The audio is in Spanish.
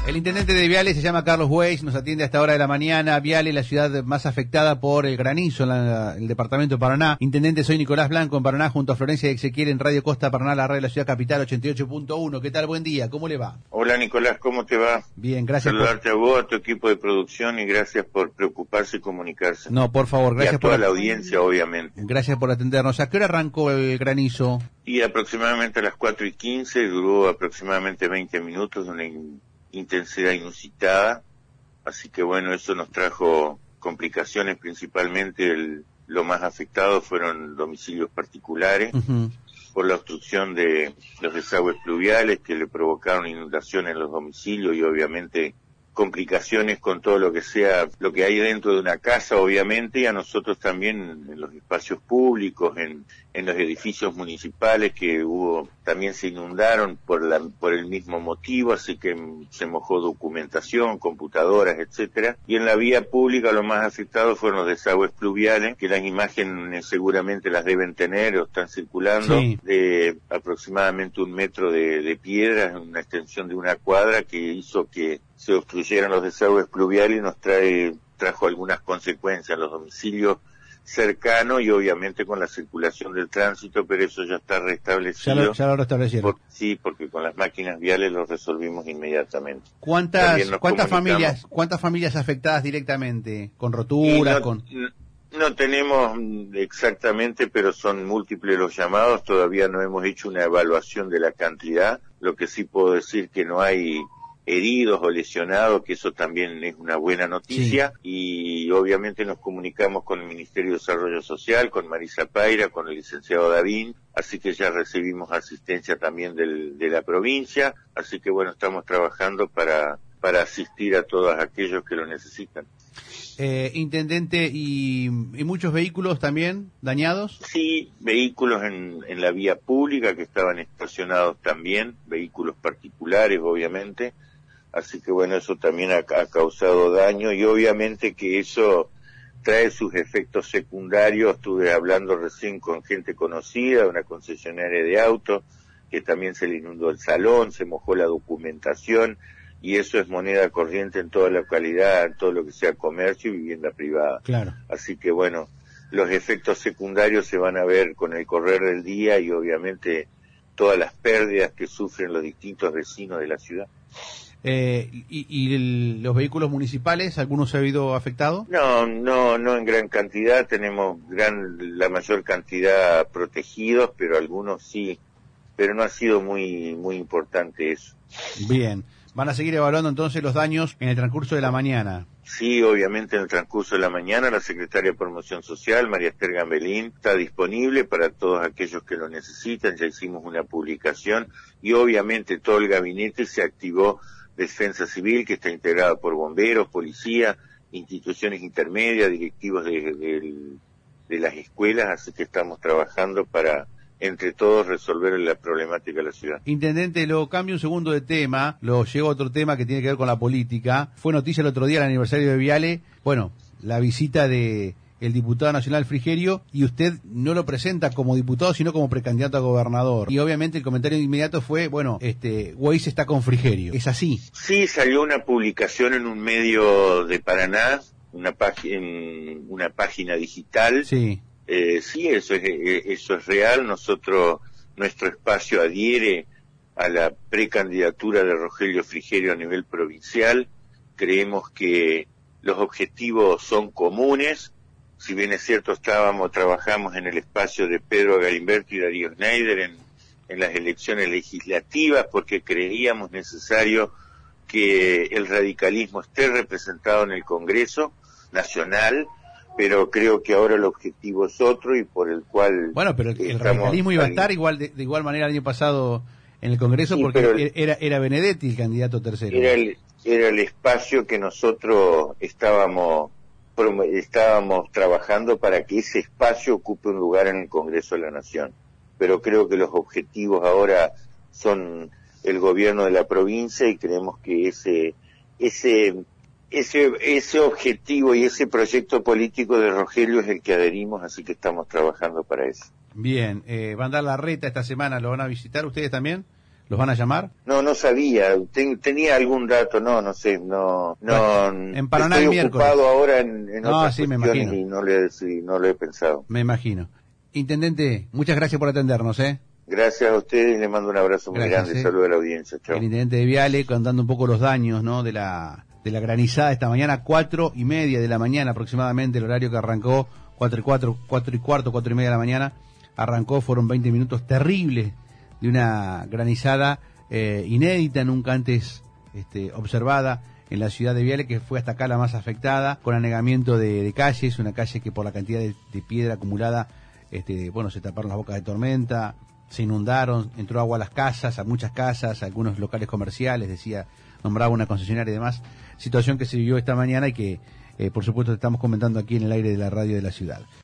El intendente de Viale se llama Carlos Weiss, nos atiende a esta hora de la mañana. Viale, la ciudad más afectada por el granizo en el departamento de Paraná. Intendente, soy Nicolás Blanco en Paraná, junto a Florencia Exequiel en Radio Costa Paraná, la radio de la ciudad capital 88.1. ¿Qué tal? Buen día, ¿cómo le va? Hola Nicolás, ¿cómo te va? Bien, gracias. Saludarte a vos, a tu equipo de producción y gracias por preocuparse y comunicarse. No, por favor, gracias y a toda la audiencia, obviamente. Gracias por atendernos. ¿A qué hora arrancó el granizo? Y aproximadamente a las 4:15, duró aproximadamente 20 minutos, una intensidad inusitada, así que bueno, eso nos trajo complicaciones, principalmente lo más afectado fueron domicilios particulares, por la obstrucción de los desagües pluviales que le provocaron inundaciones en los domicilios y obviamente complicaciones con todo lo que sea, lo que hay dentro de una casa, obviamente, y a nosotros también en los espacios públicos, en los edificios municipales que también se inundaron por el mismo motivo, así que se mojó documentación, computadoras, etcétera. Y en la vía pública lo más afectado fueron los desagües pluviales, que las imágenes seguramente las deben tener o están circulando, sí, de aproximadamente 1 metro de piedras en una extensión de 1 cuadra que hizo que se obstruyeran los desagües pluviales y nos trajo algunas consecuencias en los domicilios cercanos y obviamente con la circulación del tránsito, pero eso ya está restablecido. Ya lo restablecieron. Sí, porque con las máquinas viales lo resolvimos inmediatamente. ¿Cuántas familias afectadas directamente? ¿Con roturas? No tenemos exactamente, pero son múltiples los llamados, todavía no hemos hecho una evaluación de la cantidad, lo que sí puedo decir que no hay heridos o lesionados, que eso también es una buena noticia, sí. Y obviamente nos comunicamos con el Ministerio de Desarrollo Social, con Marisa Paira, con el licenciado Davín, así que ya recibimos asistencia también de la provincia, así que bueno, estamos trabajando para asistir a todos aquellos que lo necesitan. Intendente, ¿y muchos vehículos también dañados? Sí, vehículos en la vía pública que estaban estacionados también, vehículos particulares obviamente, así que bueno, eso también ha causado daño y obviamente que eso trae sus efectos secundarios. Estuve hablando recién con gente conocida, una concesionaria de autos, que también se le inundó el salón, se mojó la documentación, y eso es moneda corriente en toda la localidad, en todo lo que sea comercio y vivienda privada. Claro. Así que bueno, los efectos secundarios se van a ver con el correr del día y obviamente todas las pérdidas que sufren los distintos vecinos de la ciudad. ¿Y los vehículos municipales, algunos se ha habido afectado? No en gran cantidad, tenemos la mayor cantidad protegidos, pero algunos sí, pero no ha sido muy importante eso. Bien. ¿Van a seguir evaluando entonces los daños en el transcurso de la mañana? Sí, obviamente en el transcurso de la mañana la Secretaria de Promoción Social, María Esther Gambelín, está disponible para todos aquellos que lo necesitan. Ya hicimos una publicación y obviamente todo el gabinete se activó. Defensa Civil, que está integrada por bomberos, policía, instituciones intermedias, directivos de las escuelas, así que estamos trabajando para entre todos resolver la problemática de la ciudad. Intendente, lo cambio un segundo de tema, lo llevo a otro tema que tiene que ver con la política. Fue noticia el otro día, el aniversario de Viale, bueno, la visita de el diputado nacional Frigerio, y usted no lo presenta como diputado, sino como precandidato a gobernador. Y obviamente el comentario inmediato fue, bueno, Weiss está con Frigerio. ¿Es así? Sí, salió una publicación en un medio de Paraná, una página digital. Sí. Sí, eso es real. Nuestro espacio adhiere a la precandidatura de Rogelio Frigerio a nivel provincial. Creemos que los objetivos son comunes. Si bien es cierto, trabajamos en el espacio de Pedro Galimberti y Darío Schneider en las elecciones legislativas porque creíamos necesario que el radicalismo esté representado en el Congreso Nacional, pero creo que ahora el objetivo es otro y por el cual... Bueno, pero el radicalismo iba a estar de igual manera el año pasado en el Congreso, sí, porque era Benedetti el candidato tercero. Era el espacio que nosotros estábamos trabajando para que ese espacio ocupe un lugar en el Congreso de la Nación. Pero creo que los objetivos ahora son el gobierno de la provincia y creemos que ese objetivo y ese proyecto político de Rogelio es el que adherimos, así que estamos trabajando para eso. Bien, van a dar la reta esta semana, ¿lo van a visitar ustedes también? ¿Los van a llamar? No, no sabía. Tenía algún dato, no sé, no. En Paraná estoy el miércoles. ocupado ahora en otras Sí, me cuestiones imagino. y no lo he pensado. Me imagino. Intendente, muchas gracias por atendernos, Gracias a ustedes y le mando un abrazo muy grande. Saludos a la audiencia. Chao. El intendente de Viale contando un poco los daños, ¿no? de la granizada esta mañana, 4:30 de la mañana aproximadamente, el horario que arrancó, 4:15, 4:media de la mañana, arrancó, fueron 20 minutos terribles de una granizada inédita, nunca antes observada en la ciudad de Viale, que fue hasta acá la más afectada, con anegamiento de calles, una calle que por la cantidad de piedra acumulada, se taparon las bocas de tormenta, se inundaron, entró agua a las casas, a muchas casas, a algunos locales comerciales, nombraba una concesionaria y demás, situación que se vivió esta mañana y que, por supuesto, estamos comentando aquí en el aire de la radio de la ciudad.